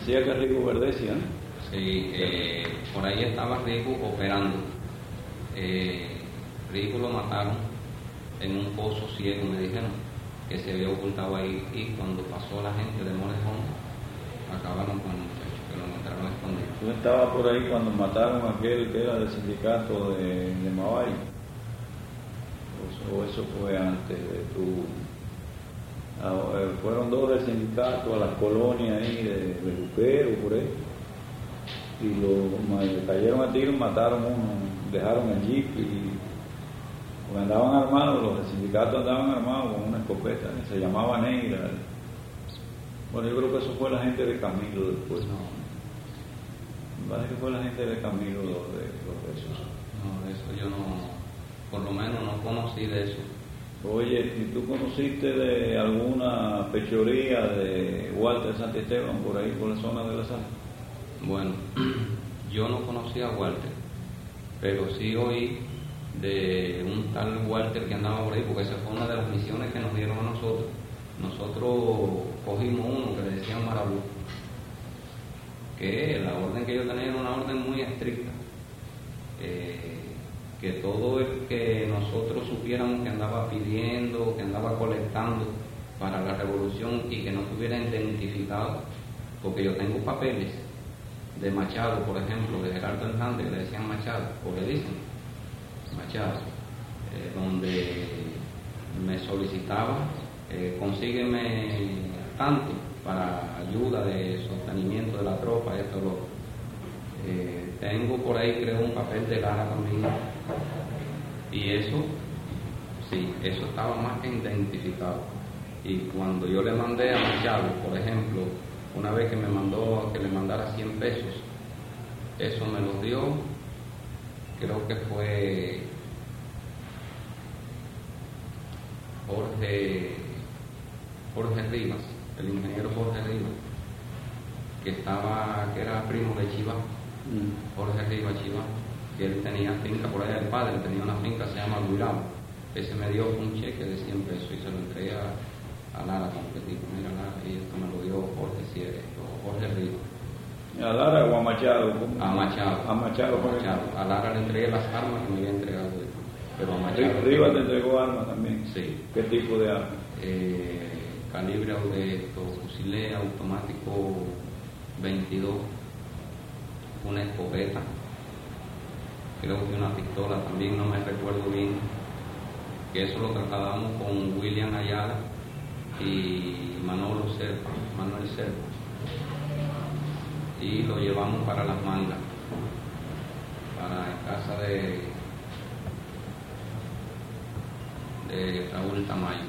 Decía que Rico Verdecia, ¿no? Sí, por ahí estaba Rico operando. Rico lo mataron en un pozo ciego, me dijeron, que se había ocultado ahí, y cuando pasó la gente de Morejón, acabaron con el muchacho, que lo encontraron escondido. Tú estabas por ahí cuando mataron a aquel que era del sindicato de Mabay, o eso fue antes de tu... fueron dos del sindicato a las colonias ahí de Luquero, por ahí, y le cayeron a tiro, mataron uno, dejaron el jeep, y porque andaban armados, los del sindicato andaban armados con una escopeta, se llamaba Negra. Bueno, yo creo que eso fue la gente de Camilo después. No, Me parece que fue la gente de Camilo los de esos. no, eso yo no, por lo menos no conocí de eso. Oye, ¿y tú conociste de alguna pechoría de Walter Santisteban por ahí, por la zona de la Sal? Bueno, yo no conocía a Walter, pero sí oí de un tal Walter que andaba por ahí, porque esa fue una de las misiones que nos dieron a nosotros. Nosotros cogimos uno que le decían Marabú, que la orden que yo tenía era una orden muy estricta, que todo el que nosotros supiéramos que andaba pidiendo, que andaba colectando para la revolución y que no estuviera identificado, porque yo tengo papeles de Machado, por ejemplo, de Gerardo Hernández, que le decían Machado, o le dicen Machado, donde me solicitaba, consígueme tanto para ayuda de sostenimiento de la tropa, esto, lo tengo por ahí, creo, un papel de Lara también, y eso, sí, eso estaba más que identificado. Y cuando yo le mandé a Machado, por ejemplo, una vez que me mandó que le mandara 100 pesos, eso me los dio, creo que fue Jorge Rivas, el ingeniero Jorge Rivas, que era primo de Chivá, Jorge Rivas Chivá, que él tenía finca por allá, el padre tenía una finca, se llama Guirao. Ese me dio un cheque de 100 pesos y se lo entregué a Lara completico. Mira, Lara, y esto me lo dio Jorge Rivas. ¿A Lara o a Machado? A Machado. A Machado. A Lara le entregué las armas que me había entregado él. Pero a Machado. Rivas te entregó armas también. Sí. ¿Qué tipo de armas? Calibre de fusiles automático 22, una escopeta, creo que una pistola también, no me recuerdo bien, que eso lo trasladamos con William Ayala y Manuel Serpa, y lo llevamos para Las Mangas, para casa de Raúl Tamayo.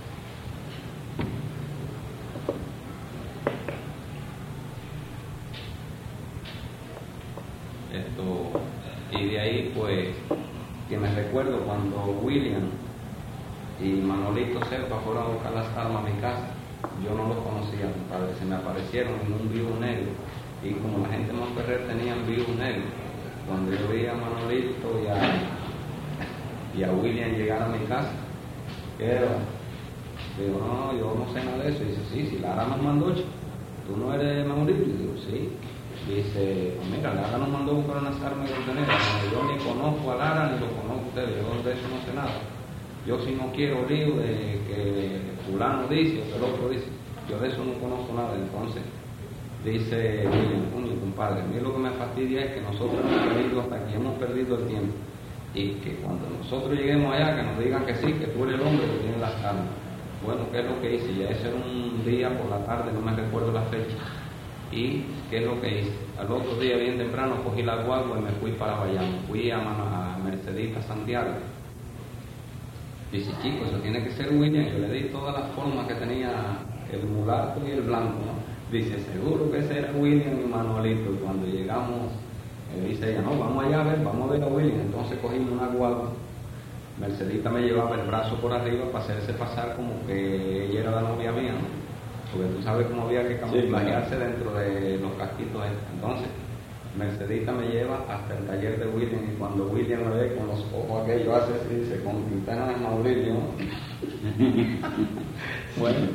Y de ahí, pues, que me recuerdo cuando William y Manolito Serpa fueron a buscar las armas a mi casa, yo no los conocía, compadre, se me aparecieron en un Vivo negro, y como la gente de Monterrey tenían Vivo negro, cuando yo vi a Manolito y a William llegar a mi casa, ¿qué era? Digo, no, yo no sé nada de eso. Y dice, sí, Lara nos mandó, ¿tú no eres Manolito? Y digo, sí. Dice, pues mira, Lara nos mandó buscar unas armas conteneras. Yo ni conozco a Lara ni lo conozco a ustedes, yo de eso no sé nada. Yo si no quiero lío de que fulano dice o que el otro dice, yo de eso no conozco nada. Entonces dice William, compadre, a mí lo que me fastidia es que nosotros hemos venido hasta aquí, hemos perdido el tiempo, y que cuando nosotros lleguemos allá que nos digan que sí, que tú eres el hombre que tiene las armas. Bueno, ¿qué es lo que hice? Ya ese era un día por la tarde, no me recuerdo la fecha. ¿Y qué es lo que hice? Al otro día, bien temprano, cogí la guagua y me fui para Bayamo. Fui a Mercedita, Santiago. Dice, chico, eso tiene que ser William. Yo le di todas las formas que tenía el mulato y el blanco, ¿no? Dice, seguro que ese era William y Manuelito. Y cuando llegamos, dice ella, no, vamos allá vamos a ver a William. Entonces cogimos una guagua. Mercedita me llevaba el brazo por arriba para hacerse pasar como que ella era la novia mía, ¿no? Porque tú sabes cómo había que camuflajearse dentro de los casquitos estos. Entonces, Mercedita me lleva hasta el taller de William, y cuando William me ve con los ojos aquellos, hace así, dice, con Quintana de Mauricio. Bueno,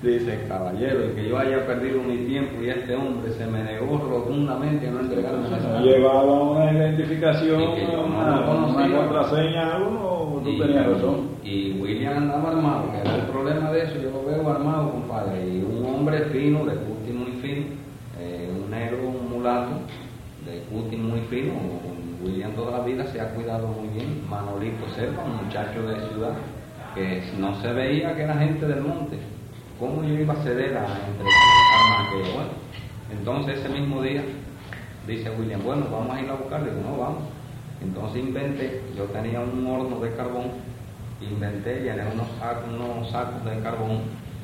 Dice, caballero, el que yo haya perdido mi tiempo y este hombre se me negó rotundamente a no entregarme la No llevaba una identificación, y que yo no una lo conocía. contraseña, algo, tú tenías razón. Y William andaba armado, que era el problema de eso, yo lo veo armado, compadre, y un hombre fino, de cutis muy fino, un negro, un mulato, de cutis muy fino. William toda la vida se ha cuidado muy bien. Manolito Serpa, un muchacho de ciudad, que no se veía que era gente del monte. ¿Cómo yo iba a ceder a entregar armas que bueno? Entonces ese mismo día dice William, bueno, vamos a ir a buscarle. Digo, no, vamos. Entonces inventé, yo tenía un horno de carbón, llené unos sacos de carbón,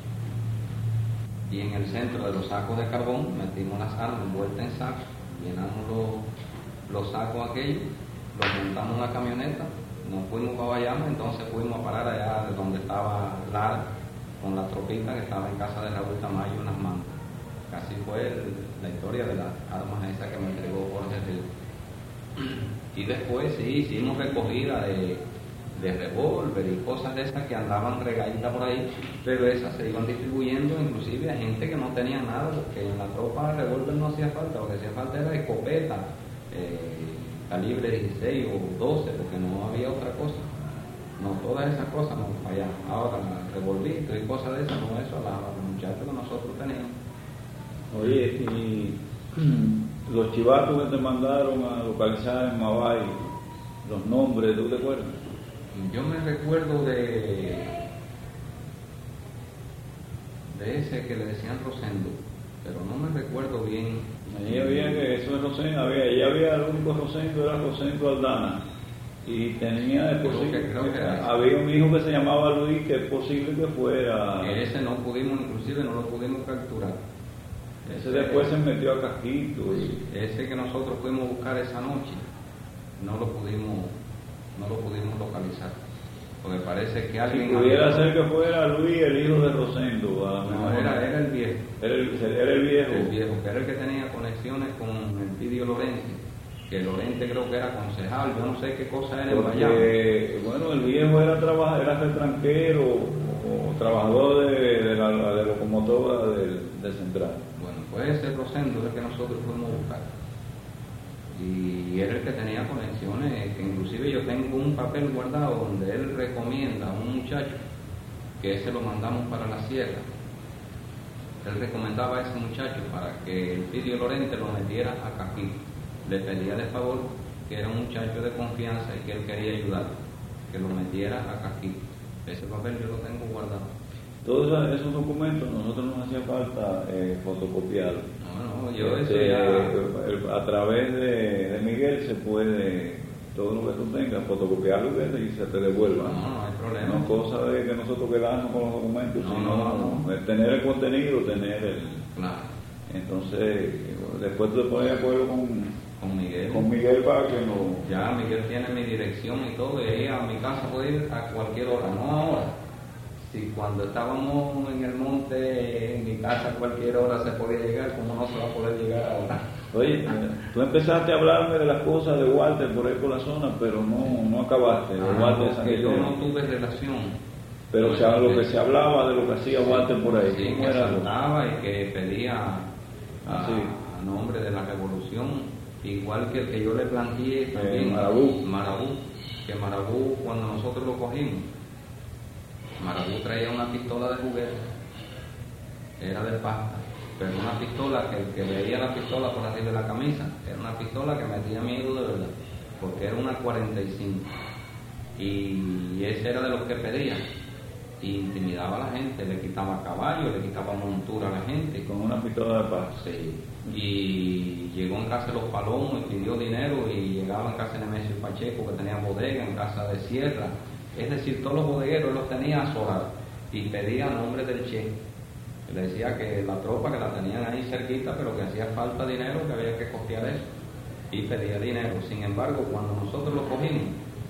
y en el centro de los sacos de carbón metimos las armas envueltas en sacos, llenamos los sacos aquellos, los montamos en una camioneta, nos fuimos para Bayamo. Entonces fuimos a parar allá de donde estaba Lara, con la tropita que estaba en casa de Raúl Tamayo, unas manos. Casi fue la historia de las armas esas que me entregó Jorge Río. Y después sí, hicimos recogida de revólver y cosas de esas que andaban regaditas por ahí, pero esas se iban distribuyendo inclusive a gente que no tenía nada, porque en la tropa el revólver no hacía falta, lo que hacía falta era escopeta, calibre 16 o 12, porque no había otra cosa. No, todas esas cosas no fallaban. Ahora, revolvitos y cosas de esas, no, eso a los muchachos que nosotros teníamos. Oye, y los chivatos que te mandaron a localizar en Mabay, los nombres, ¿tú te acuerdas? Yo me recuerdo de ese que le decían Rosendo, pero no me recuerdo bien. Ahí había que eso es Rosendo, ahí había el único Rosendo, era Rosendo Aldana. Y tenía, es posible, creo que había un hijo que se llamaba Luis, que es posible que fuera. Ese no pudimos, inclusive no lo pudimos capturar. Ese después se metió a Casquito. Ese que nosotros fuimos a buscar esa noche, no lo pudimos localizar. Porque parece que alguien... Si pudiera ser que fuera Luis, el hijo de Rosendo. No, era el viejo. Era el viejo. El viejo, que era el que tenía conexiones con el Pidio Lorente. Que Lorente creo que era concejal, yo no sé qué cosa era en Bayamo. Bueno, el viejo era retranquero o trabajador de la locomotora del Central. Bueno, pues ese Rosendo es el que nosotros fuimos a buscar. Y era el que tenía conexiones, que inclusive yo tengo un papel guardado donde él recomienda a un muchacho que ese lo mandamos para la sierra. Él recomendaba a ese muchacho para que el Pidio Lorente lo metiera a Caquí. Le pedía de favor, que era un muchacho de confianza y que él quería ayudar, que lo metiera a Caquí. Ese papel yo lo tengo guardado. Todos esos documentos nosotros nos hacía falta fotocopiarlos. No, yo eso ya... A través de Miguel se puede, todo lo que tú tengas, fotocopiarlo y se te devuelva. No hay problema. No cosa de que nosotros quedamos con los documentos, sino tener el contenido, tener el... Claro. Entonces, después tú te pones de acuerdo con Miguel. Con Miguel para que no... Ya, Miguel tiene mi dirección y todo, y ahí a mi casa puede ir a cualquier hora, no ahora. Si cuando estábamos en el monte, en mi casa a cualquier hora se podía llegar, ¿cómo no se va a poder llegar ahora? Oye, tú empezaste a hablarme de las cosas de Walter por ahí por la zona, pero no acabaste. Que yo no tuve relación. Pero lo que se hablaba de lo que hacía Walter por ahí. Sí, que saludaba y que pedía a nombre de la revolución, igual que el que yo le planteé también, Marabú, que Marabú cuando nosotros lo cogimos, Marabú traía una pistola de juguete, era de pasta, pero una pistola que el que veía la pistola por arriba de la camisa, era una pistola que metía miedo de verdad, porque era una 45, y ese era de los que pedía, y intimidaba a la gente, le quitaba caballo, le quitaba montura a la gente. Con una pistola de pasta. Sí, y llegó en casa de los Palomos y pidió dinero, y llegaba en casa de Nemesio Pacheco, que tenía bodega, en casa de Sierra. Es decir, todos los bodegueros los tenía azorados y pedía a nombre del Che. Le decía que la tropa que la tenían ahí cerquita, pero que hacía falta dinero, que había que costear eso. Y pedía dinero. Sin embargo, cuando nosotros lo cogimos,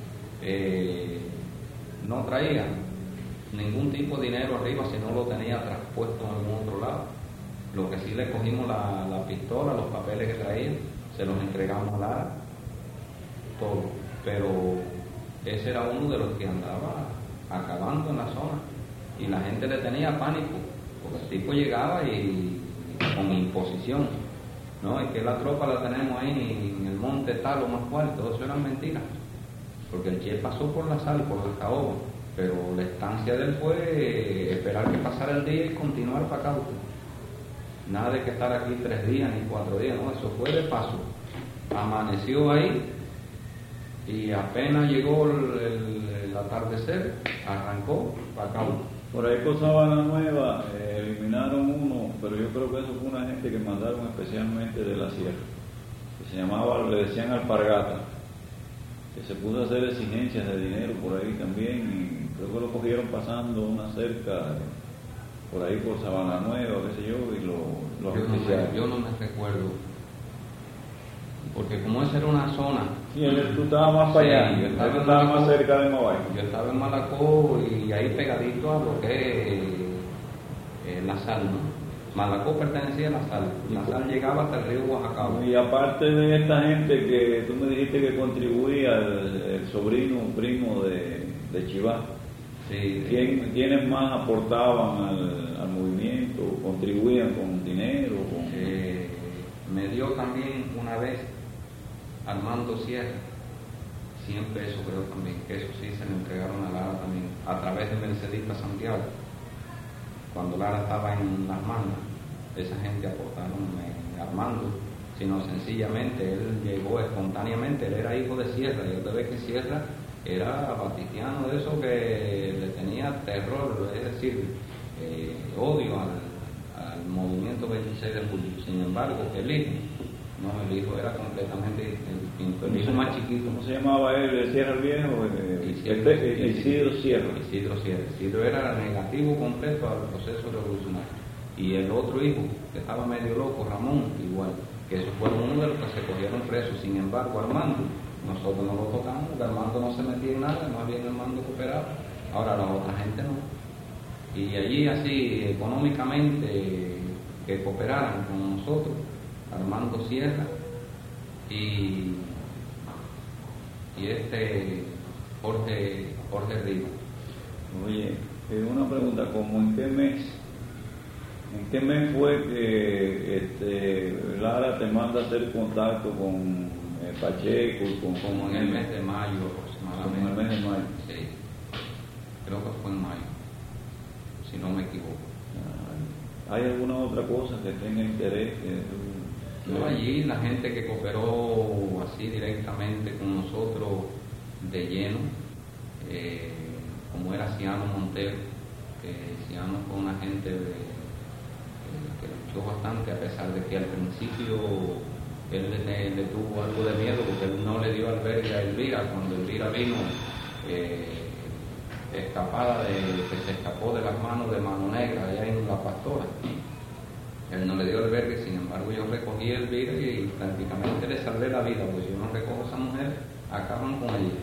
no traía ningún tipo de dinero arriba, si no lo tenía traspuesto en algún otro lado. Lo que sí le cogimos la pistola, los papeles que traía, se los entregamos a Lara, todo. Pero ese era uno de los que andaba acabando en la zona y la gente le tenía pánico porque el tipo llegaba y con imposición, ¿no? Y que la tropa la tenemos ahí en el monte tal o más cual, todo eso eran mentiras, porque el Che pasó por la sal, por la caoba, pero la estancia de él fue esperar que pasara el día y continuar para acá. Nada de que estar aquí 3 días ni 4 días, no, eso fue de paso. Amaneció ahí y apenas llegó el atardecer, arrancó para acá. Por ahí por Sabana Nueva eliminaron uno, pero yo creo que eso fue una gente que mandaron especialmente de la sierra, que se llamaba, le decían Alpargata, que se puso a hacer exigencias de dinero por ahí también, y creo que lo cogieron pasando una cerca por ahí por Sabana Nueva, qué sé yo, y lo ajusticiaron. Yo no me recuerdo, porque como esa era una zona. Sí, tú estabas más para allá, yo estaba más cerca de Mabay. Yo estaba en Malacó y ahí pegadito a lo que es la sal, ¿no? Malacó pertenecía a la sal. La sal llegaba hasta el río Oaxaca. Y aparte de esta gente que tú me dijiste que contribuía, el sobrino, primo de Chivá, sí, ¿quiénes más aportaban al movimiento, contribuían con dinero? Me dio también una vez Armando Sierra, 100 pesos creo también, que eso sí se le entregaron a Lara también, a través de Mercedita Santiago. Cuando Lara estaba en las mangas, esa gente aportaron Armando, sino sencillamente él llegó espontáneamente, él era hijo de Sierra, y usted ve que Sierra era batitiano de eso que le tenía terror, es decir, odio al movimiento 26 de julio. Sin embargo, el hijo era completamente distinto, el hijo más chiquito. ¿Cómo se llamaba él? ¿Sierra el Viejo? Isidro Sierra. Isidro Sierra. Isidro era negativo completo al proceso revolucionario. Y el otro hijo, que estaba medio loco, Ramón, igual, que esos fueron uno de los que se cogieron presos. Sin embargo, Armando, nosotros no lo tocamos, porque Armando no se metía en nada, más bien Armando cooperaba. Ahora la otra gente no. Y allí así, económicamente, que cooperaran con nosotros, Armando Sierra y Jorge Rivas. Oye, una pregunta, ¿cómo en qué mes fue que Lara te manda a hacer contacto con Pacheco? Como en el mes de mayo aproximadamente. Como en el mes de mayo. Sí, creo que fue en mayo, si no me equivoco. ¿Hay alguna otra cosa que tenga interés? No, allí la gente que cooperó así directamente con nosotros de lleno, como era Ciano Montero, Ciano fue una gente que luchó bastante, a pesar de que al principio él le tuvo algo de miedo, porque él no le dio albergue a Elvira. Cuando Elvira vino escapada, que se escapó de las manos de Mano Negra allá en La Pastora, él no le dio albergue. Sin embargo, yo recogí a Elvira y prácticamente le salvé la vida, porque si yo no recojo a esa mujer, acaban con ella.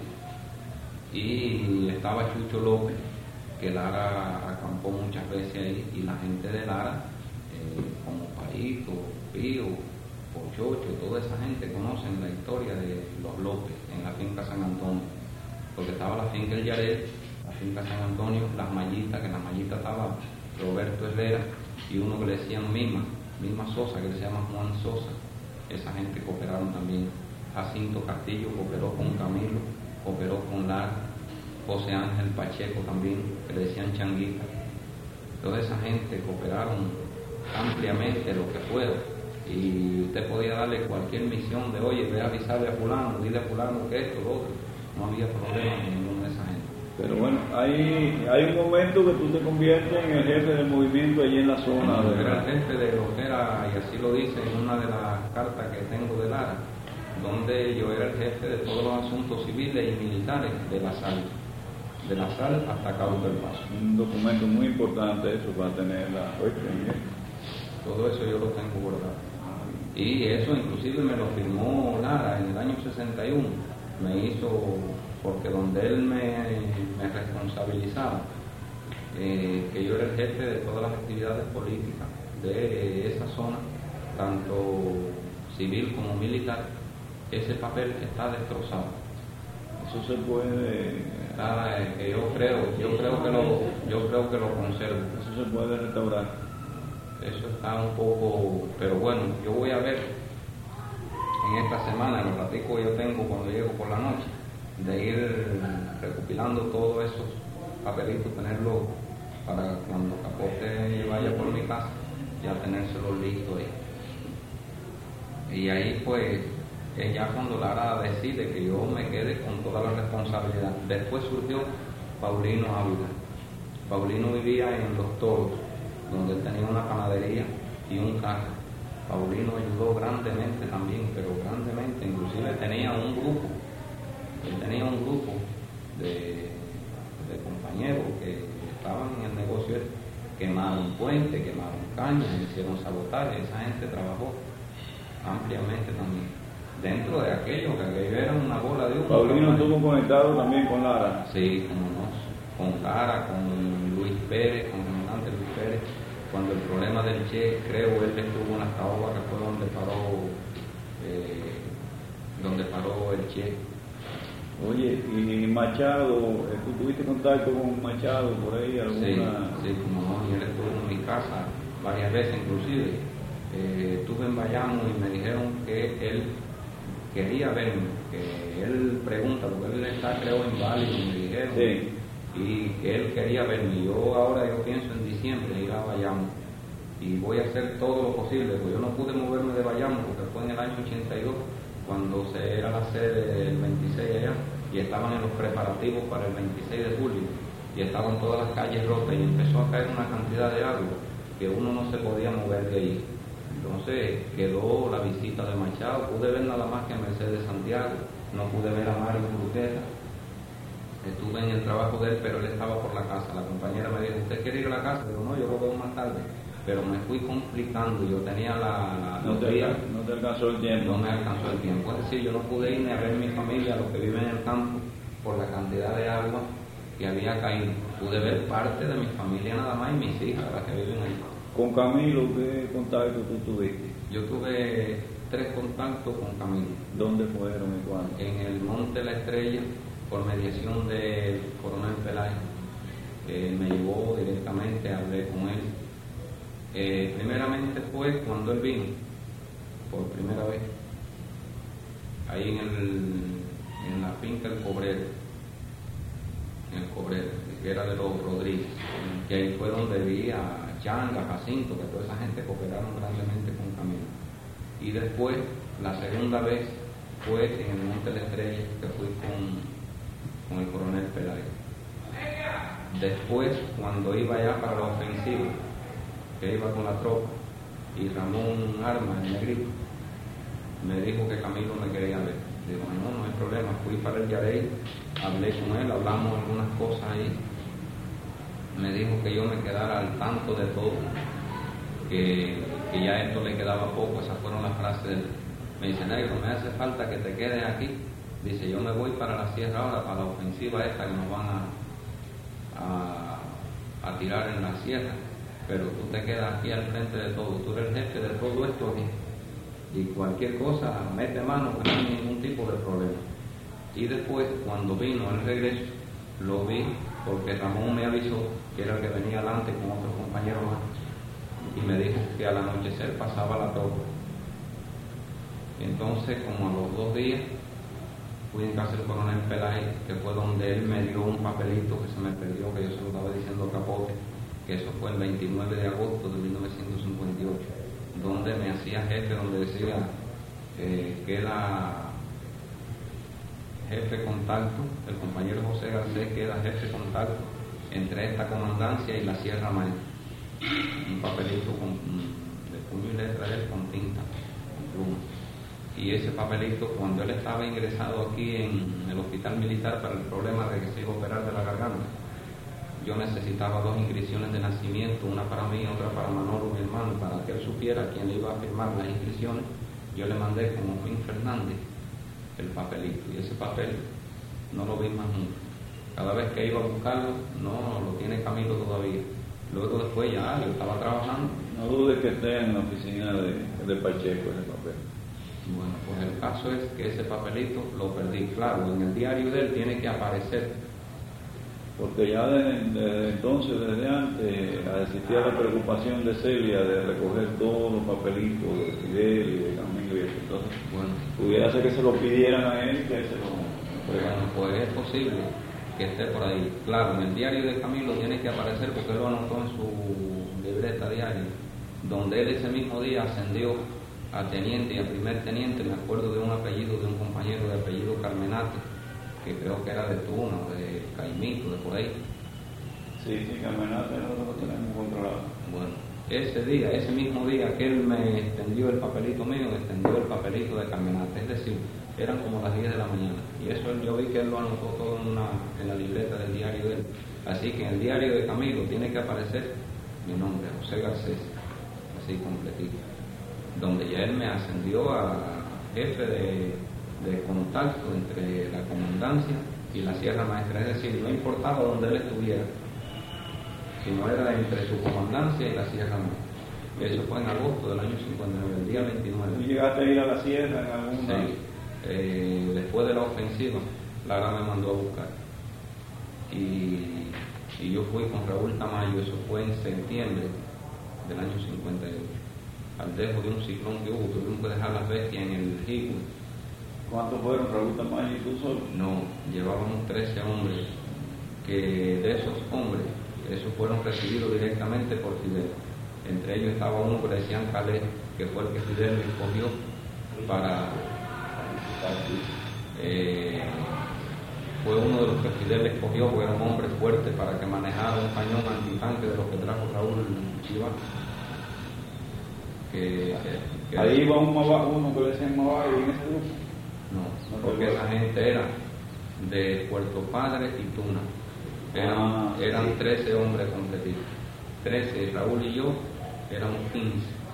Y estaba Chucho López, que Lara acampó muchas veces ahí, y la gente de Lara, como Paito, Pío, Pochocho, toda esa gente conocen la historia de los López en la finca San Antonio, porque estaba la finca El Yaret, la finca San Antonio, las Mallitas, que en las Mallitas estaba Roberto Herrera y uno que le decían Mima Sosa, que se llama Juan Sosa. Esa gente cooperaron también. Jacinto Castillo cooperó con Camilo, cooperó con Lara, José Ángel Pacheco también, que le decían Changuita. Toda esa gente cooperaron ampliamente lo que pueda, y usted podía darle cualquier misión de, oye, ve a avisarle a fulano, dile a fulano que esto, lo otro. No había problema con ninguna de esa gente. Pero bueno, hay un momento que tú te conviertes en el jefe del movimiento allí en la zona. Era el jefe de lo que era, y así lo dice en una de las cartas que tengo de Lara, donde yo era el jefe de todos los asuntos civiles y militares de la sal hasta Cabo del Paso. Un documento muy importante eso para tenerla. Todo eso yo lo tengo guardado. Y eso inclusive me lo firmó Lara en el año 61. Me hizo, porque donde él me responsabilizaba, que yo era el jefe de todas las actividades políticas de esa zona, tanto civil como militar, ese papel está destrozado. Eso se puede... yo creo que lo conservo. Eso se puede restaurar. eso está un poco, pero bueno, yo voy a ver en esta semana, los ratitos que yo tengo cuando llego por la noche, de ir recopilando todos esos papelitos, tenerlos para cuando Capote vaya por mi casa, ya tenérselos listos ahí. Y ahí pues es ya cuando Lara decide que yo me quede con toda la responsabilidad. Después surgió Paulino Ávila. Paulino vivía en Los Toros, donde él tenía una panadería y un carro. Paulino ayudó grandemente también, pero grandemente, inclusive tenía un grupo, él tenía un grupo de compañeros que estaban en el negocio, quemaron puentes, quemaron cañas, hicieron sabotaje, esa gente trabajó ampliamente también. Dentro de aquello, que aquello era una bola de humo. Paulino estuvo conectado también con Lara. Sí, como no, con Lara, con Luis Pérez, con el comandante Luis Pérez. Cuando el problema del Che, creo, él estuvo en la Caoba, que fue donde paró el Che. Oye, y Machado, ¿tú tuviste contacto con Machado por ahí? Sí, como no, y él estuvo en mi casa varias veces inclusive. Estuve en Bayamo y me dijeron que él quería verme, que él pregunta, porque él está creo en Bali, me dijeron, sí, y que él quería verme. Yo pienso en diciembre ir a Bayamo y voy a hacer todo lo posible, porque yo no pude moverme de Bayamo porque fue en el año 82 cuando se era la sede del 26 allá y estaban en los preparativos para el 26 de julio y estaban todas las calles rotas y empezó a caer una cantidad de agua que uno no se podía mover de ahí. Entonces quedó la visita de Machado, pude ver nada más que a Mercedes Santiago, no pude ver a Mario Bruguera, estuve en el trabajo de él, pero él estaba por la casa. La compañera me dijo, ¿usted quiere ir a la casa? Digo, no, yo lo veo más tarde, pero me fui complicando, yo tenía no te alcanzó el tiempo. No me alcanzó el tiempo, es decir, yo no pude ir ni a ver mi familia, los que viven en el campo, por la cantidad de agua que había caído. Pude ver parte de mi familia nada más y mis hijas, las que viven ahí. ¿Con Camilo qué contacto tú tuviste? Yo tuve 3 contactos con Camilo. ¿Dónde fueron y cuándo? En el Monte La Estrella, por mediación del coronel Peláez. Me llevó directamente, hablé con él. Primeramente fue cuando él vino, por primera vez, ahí en la finca El Cobrero, que era de los Rodríguez, que ahí fue donde vi a Changa, Jacinto, que toda esa gente cooperaron grandemente con Camilo. Y después, la segunda vez fue en el Monte La Estrella, que fui con el coronel Peláez. Después, cuando iba allá para la ofensiva, que iba con la tropa, y Ramón Armas, el negrito, me dijo que Camilo me quería ver. Digo, no hay problema. Fui para el Yarey, hablé con él, hablamos algunas cosas ahí. Me dijo que yo me quedara al tanto de todo, que ya esto le quedaba poco. Esas fueron las frases de él. Me dice, negro, me hace falta que te quedes aquí. Dice, yo me voy para la sierra ahora, para la ofensiva esta que nos van a tirar en la sierra, pero tú te quedas aquí al frente de todo, tú eres el jefe de todo esto aquí, y cualquier cosa, mete mano, que no hay ningún tipo de problema. Y después, cuando vino el regreso, lo vi porque Ramón me avisó que era el que venía adelante con otros compañeros más, y me dijo que al anochecer pasaba la torre. Y entonces, como a los 2 días, fui en casa del coronel Peláez, que fue donde él me dio un papelito que se me perdió, que yo se lo estaba diciendo a Capote, que eso fue el 29 de agosto de 1958, donde me hacía jefe, donde decía que era jefe contacto, el compañero José Garcés queda jefe contacto entre esta comandancia y la Sierra Maestra. Un papelito de puño y letra de él con tinta, con pluma. Y ese papelito, cuando él estaba ingresado aquí en el hospital militar para el problema de que se iba a operar de la garganta, yo necesitaba 2 inscripciones de nacimiento, una para mí y otra para Manolo, mi hermano, para que él supiera quién le iba a firmar las inscripciones. Yo le mandé como Juan Fernández el papelito, y ese papel no lo vi más nunca. Cada vez que iba a buscarlo, no lo tiene Camilo todavía. Luego después ya yo estaba trabajando. No dudes que esté en la oficina de Pacheco ese papel. Bueno, pues el caso es que ese papelito lo perdí. Claro, en el diario de él tiene que aparecer Porque ya desde entonces, desde antes, existía la preocupación de Celia de recoger todos los papelitos de Fidel y de Camilo y eso. Entonces, Bueno, pudiera ser que se lo pidieran a él, que se lo bueno, pues es posible que esté por ahí. Claro, en el diario de Camilo tiene que aparecer porque él lo anotó en su libreta diaria, donde él ese mismo día ascendió a teniente y a primer teniente. Me acuerdo de un apellido de un compañero de apellido Carmenate, que creo que era de Tuna, de Caimito, de por ahí. Sí, Carmenate lo tenemos controlado. Bueno, ese día, ese mismo día que él me extendió el papelito mío, extendió el papelito de Carmenate, es decir, eran como las 10 de la mañana, y eso yo vi que él lo anotó todo en la libreta del diario de él. Así que en el diario de Camilo tiene que aparecer mi nombre, José Garcés, así completito, donde ya él me ascendió a jefe de contacto entre la comandancia y la Sierra Maestra, es decir, no importaba donde él estuviera, sino era entre su comandancia y la Sierra Maestra. Eso fue en agosto del año 59, el día 29. ¿Tú llegaste a ir a la sierra en algún momento? Sí, después de la ofensiva, Lara me mandó a buscar. Y yo fui con Raúl Tamayo, eso fue en septiembre del año 58. Al dejo de un ciclón que hubo, tuvimos que dejar las bestias en el río. ¿Cuántos fueron, Raúl Tamayo y tú solo? No, llevábamos 13 hombres, que de esos hombres, esos fueron recibidos directamente por Fidel. Entre ellos estaba uno que decían Calais, que fue el que Fidel escogió para fue uno de los que Fidel escogió, porque era un hombre fuerte para que manejara un cañón antitanque de los que trajo Raúl Chivas. Ahí iba uno que le decían Mavalle en ese grupo. No, porque esa gente era de Puerto Padre y Tuna. Eran 13 hombres completitos. 13, Raúl y yo éramos 15.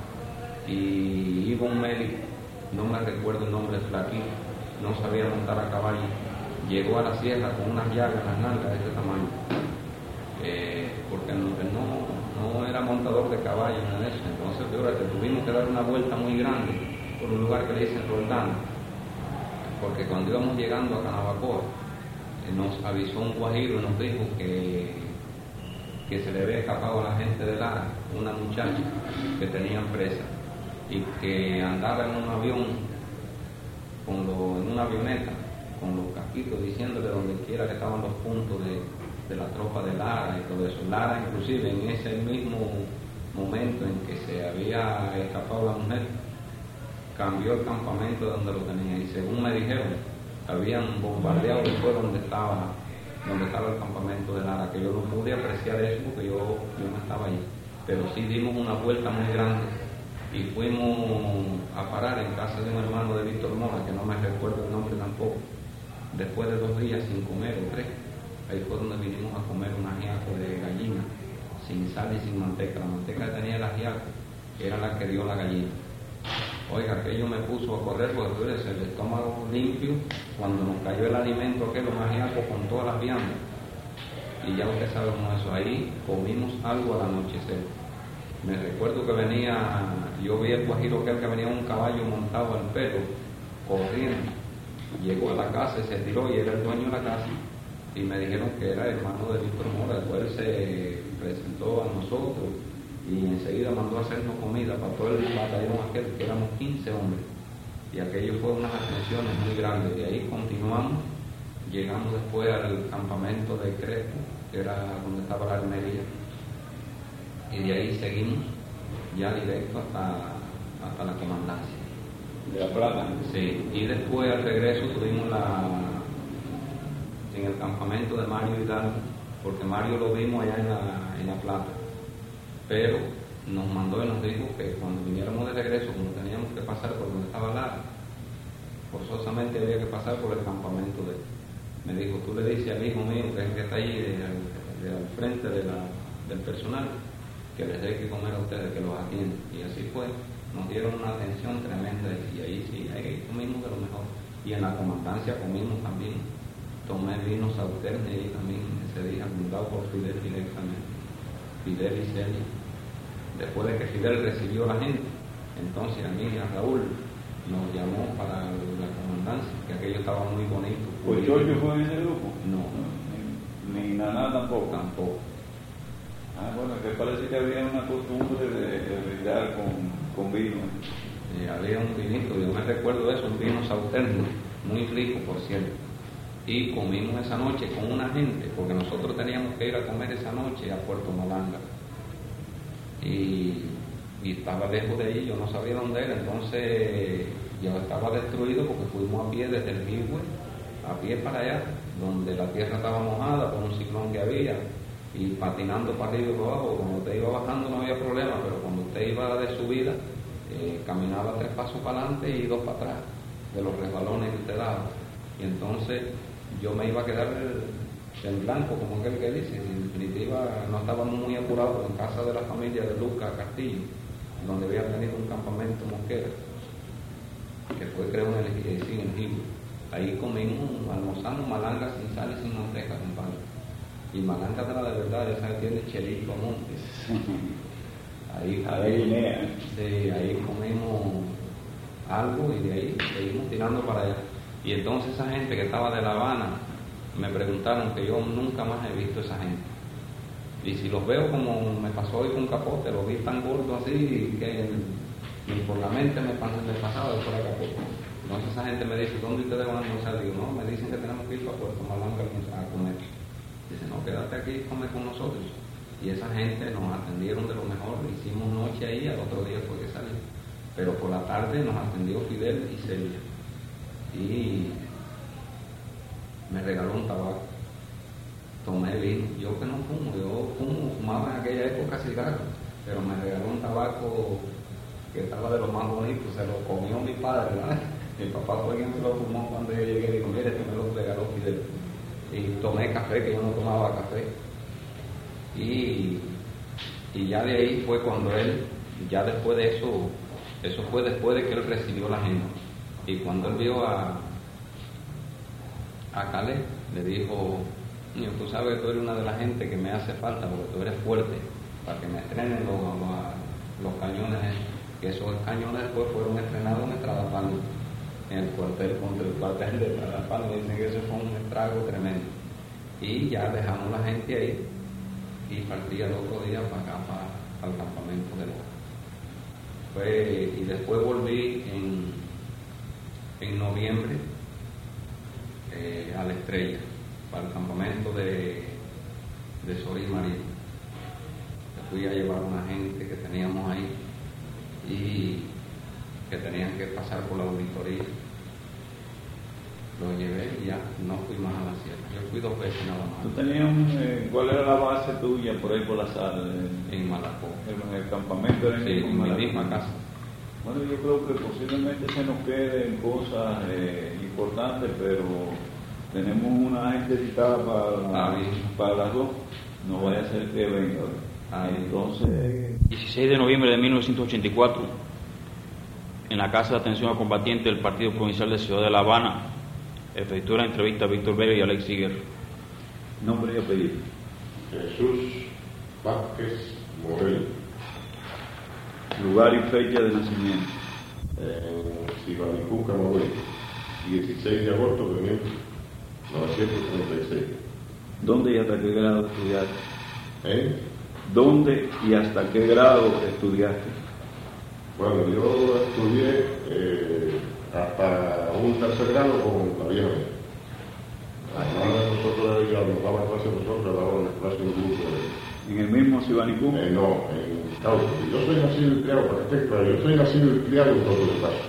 Y iba un médico, no me recuerdo el nombre, flaquito, no sabía montar a caballo. Llegó a la sierra con unas llagas en las nalgas de este tamaño. Porque no era montador de caballo, nada de eso. Entonces, fíjate, tuvimos que dar una vuelta muy grande por un lugar que le dicen Roldán. Porque cuando íbamos llegando a Canabacoa, nos avisó un guajiro y nos dijo que se le había escapado a la gente de Lara una muchacha que tenían presa y que andaba en un avión, en una avioneta, con los casquitos, diciéndole donde quiera que estaban los puntos de la tropa de Lara y todo eso. Lara, inclusive, en ese mismo momento en que se había escapado la mujer, cambió el campamento donde lo tenía, y según me dijeron, habían bombardeado después donde estaba el campamento de Lara, que yo no pude apreciar eso porque yo no estaba allí, pero sí dimos una vuelta muy grande y fuimos a parar en casa de un hermano de Víctor Mora, que no me recuerdo el nombre tampoco. Después de 2 días sin comer o 3, ahí fue donde vinimos a comer un ajiaco de gallina sin sal y sin manteca. La manteca que tenía el ajiaco era la que dio la gallina. Oiga, aquello me puso a correr porque el estómago limpio, cuando nos cayó el alimento aquel, los ajiacos con todas las viandas. Y ya usted sabe cómo eso. Ahí comimos algo al anochecer. Me recuerdo que yo vi el guajiro aquel que venía un caballo montado al pelo, corriendo. Llegó a la casa y se tiró y era el dueño de la casa. Y me dijeron que era hermano de Víctor Mora. Después él se presentó a nosotros y enseguida mandó a hacernos comida para todo el batallón aquel, que éramos 15 hombres. Y aquello fue unas atenciones muy grandes. De ahí continuamos, llegamos después al campamento de Crespo, que era donde estaba la armería. Y de ahí seguimos ya directo hasta la comandancia. ¿De La Plata? Sí, y después al regreso tuvimos en el campamento de Mario Hidalgo, porque Mario lo vimos allá en La Plata, pero nos mandó y nos dijo que cuando viniéramos de regreso, como teníamos que pasar por donde estaba Lara, forzosamente había que pasar por el campamento de él. Me dijo, tú le dices al hijo mío, que es el que está allí al frente del personal, que les dé que comer a ustedes, que los atienden. Y así fue, nos dieron una atención tremenda, y ahí sí, ahí comimos de lo mejor. Y en la comandancia comimos también. Tomé vino Sauternes y también ese día, fundado por Fidel directamente, Fidel y Celia. Después de que Fidel recibió a la gente, entonces a mí y a Raúl nos llamó para la comandancia, que aquello estaba muy bonito. ¿Pues Giorgio fue en ese grupo? No, Ni nada tampoco. Tampoco. Ah, bueno, que parece que había una costumbre de brindar con vino. Había un vinito, yo me recuerdo eso, un vino sauterno, muy rico por cierto. Y comimos esa noche con una gente, porque nosotros teníamos que ir a comer esa noche a Puerto Malanga. Y estaba lejos de allí, yo no sabía dónde era, entonces yo estaba destruido porque fuimos a pie desde el Higüey, a pie para allá, donde la tierra estaba mojada por un ciclón que había, y patinando para arriba y para abajo. Cuando usted iba bajando no había problema, pero cuando usted iba de subida, caminaba 3 pasos para adelante y 2 para atrás, de los resbalones que usted daba. Y entonces yo me iba a quedar en blanco, como aquel que dice. En definitiva, no estábamos muy apurados en casa de la familia de Lucas Castillo, donde había tenido un campamento Mosquera, que fue, creo, en el Higüey. Ahí comimos, almorzamos malanga sin sal y sin manteca, compadre. Y malanga de la de verdad, esa que tiene chelito montes. Ahí comimos algo y de ahí seguimos tirando para allá. Y entonces esa gente que estaba de La Habana me preguntaron, que yo nunca más he visto esa gente. Y si los veo como me pasó hoy con Capote, los vi tan gordos así que ni por la mente me pasaba de fuera Capote. Entonces esa gente me dice, ¿dónde ustedes van a almorzar? Digo, no, me dicen que tenemos que ir para Puerto Malanga a comer. Dice, no, quédate aquí y come con nosotros. Y esa gente nos atendieron de lo mejor, hicimos noche ahí, al otro día fue que salí. Pero por la tarde nos atendió Fidel y Celia. Y me regaló un tabaco. Tomé vino. Yo que no fumo, fumaba en aquella época cigarro, pero me regaló un tabaco que estaba de lo más bonito, se lo comió mi padre, ¿verdad? Mi papá fue quien se lo fumó cuando yo llegué y dijo, mire, este me lo regaló Fidel. Y tomé café, que yo no tomaba café. Y ya de ahí fue cuando él, ya después de eso fue después de que él recibió la gente. Y cuando él vio a Calé, le dijo, niño, tú sabes que tú eres una de las gente que me hace falta, porque tú eres fuerte, para que me estrenen los cañones, que esos cañones después fueron estrenados en Estradapán, en el cuartel, contra el cuartel de Estradapán. Dicen que eso fue un estrago tremendo. Y ya dejamos la gente ahí y partí el otro día para acá, para el campamento de Loja. Y después volví en noviembre a La Estrella, para el campamento de Sorí María. Fui a llevar a una gente que teníamos ahí y que tenían que pasar por la auditoría. Lo llevé y ya no fui más a la sierra. Yo fui 2 veces nada más. ¿Tú tenías ¿cuál era la base tuya por ahí por la sala? En Malacó. En el campamento era en mi misma casa. Bueno, yo creo que posiblemente se nos queden cosas importantes, pero tenemos una gente citada para las 2. No vaya a ser que venga. Entonces, 16 de noviembre de 1984, en la Casa de Atención a Combatientes del Partido Provincial de Ciudad de La Habana, efectuó la entrevista a Víctor Vega y Alex Siguer. Nombre y apellido. Jesús Vázquez Morel. Lugar y fecha de nacimiento. En Sibanicú, Camagüey, 16 de agosto de 1936. ¿Dónde y hasta qué grado estudiaste? ¿Dónde y hasta qué grado estudiaste? Bueno, yo estudié hasta un 3er grado con la vieja mía. Nosotros nos daban clase nosotros, daban clase en un grupo. ¿En el mismo Sibanicú? No, en Cauca. Yo soy nacido y criado, para que esté claro, yo soy nacido y criado en todo el paso.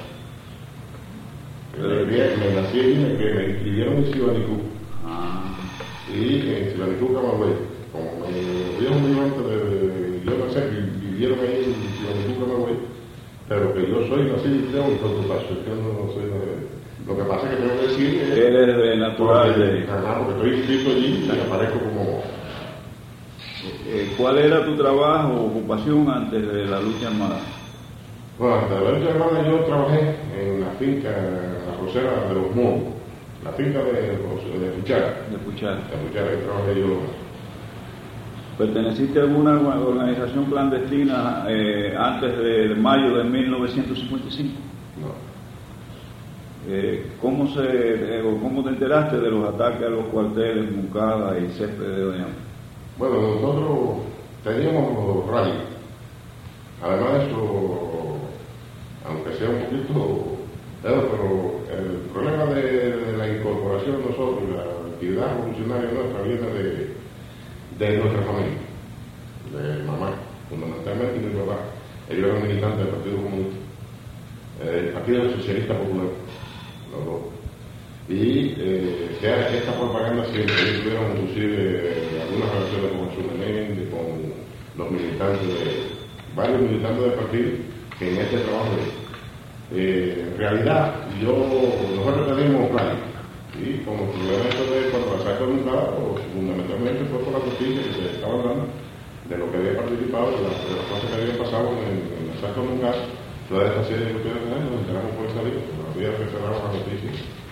Me nací y me inscribieron en Sibanicú. Y en Sibanicú, Camagüey. Como me vieron muy antes de yo nacer, vivieron ahí en Sibanicú, Camagüey. Pero que yo soy nacido y criado en todo el paso. Yo no soy lo que pasa es que tengo que decir que eres de natural porque estoy inscrito allí y aparezco como... ¿Cuál era tu trabajo o ocupación antes de la lucha armada? Bueno, antes de la lucha armada yo trabajé en la finca, la rosera de los Monos, la finca de Puchara. De Puchara. De Puchara, ahí trabajé yo. ¿Perteneciste a alguna organización clandestina antes de mayo de 1955? No. ¿Cómo te enteraste de los ataques a los cuarteles Moncada y Césped de Doña? Bueno, nosotros teníamos los radios. Además de eso, aunque sea un poquito, pero el problema de la incorporación de nosotros, la actividad revolucionaria nuestra viene de nuestra familia, de mamá, fundamentalmente, y de mi papá. Ellos eran militantes del Partido Comunista, el Partido Socialista Popular, los dos. Y esta propaganda siempre, ellos tuvieron inclusive algunas relaciones con Jesús Menéndez, con los militantes, varios militantes del partido, que en este trabajo en realidad nosotros teníamos planes, y como el problema de cuando la saca de un lado, fundamentalmente fue por la justicia que se estaba hablando de lo que había participado, de las cosas que habían pasado en el saco de un gas, toda esta serie de cuestiones nos enteramos por esa vía, por la vía que cerramos la noticia.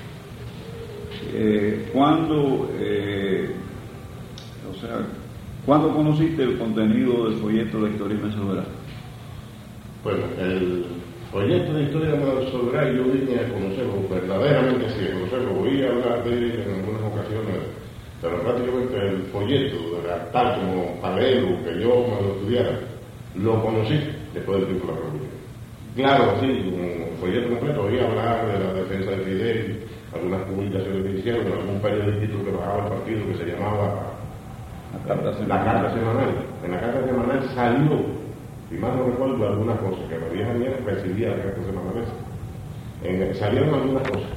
¿Cuándo conociste el contenido del folleto de Historia Soberana? Bueno, el folleto de Historia Soberana yo vine a conocerlo, verdaderamente así, a conocerlo, oí hablar de él en algunas ocasiones, pero prácticamente el folleto, tal como paralelo, que yo me lo estudiara, lo conocí después del tiempo de la Revolución. Claro, sí, un folleto completo, oí hablar de la defensa de Fidel, algunas publicaciones que hicieron, algún periodista que bajaba el partido que se llamaba la Carta Semanal. En la Carta Semanal salió, si mal no recuerdo, algunas cosas, que María Daniela recibía la Carta Semanal. Salieron algunas cosas.